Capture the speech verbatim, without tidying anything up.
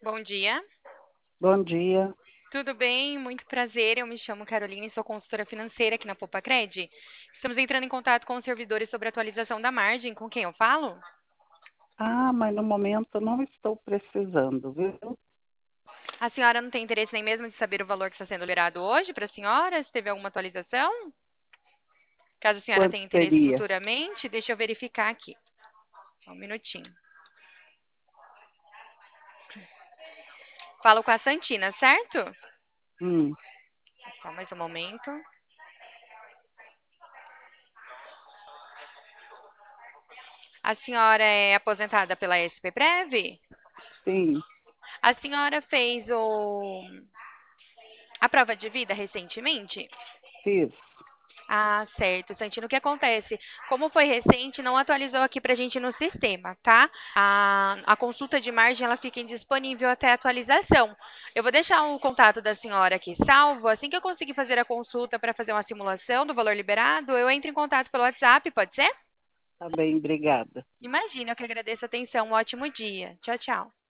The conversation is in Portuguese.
Bom dia. Bom dia. Tudo bem? Muito prazer. Eu me chamo Carolina e sou consultora financeira aqui na Popacred. Estamos entrando em contato com os servidores sobre a atualização da margem. Com quem eu falo? Ah, mas no momento não estou precisando, viu? A senhora não tem interesse nem mesmo de saber o valor que está sendo liberado hoje para a senhora? Se teve alguma atualização? Caso a senhora Quanto tenha interesse seria? futuramente, deixa eu verificar aqui. Só um minutinho. Falo com a Santina, certo? Hum, Só mais um momento. A senhora é aposentada pela S P Prev? sim, A senhora fez o... a prova de vida recentemente? fiz. Ah, certo, Santino. O que acontece? Como foi recente, não atualizou aqui para a gente no sistema, tá? A, a consulta de margem ela fica indisponível até a atualização. Eu vou deixar o contato da senhora aqui salvo. Assim que eu conseguir fazer a consulta para fazer uma simulação do valor liberado, eu entro em contato pelo WhatsApp, pode ser? Tá bem, obrigada. Imagina, eu que agradeço a atenção. Um ótimo dia. Tchau, tchau.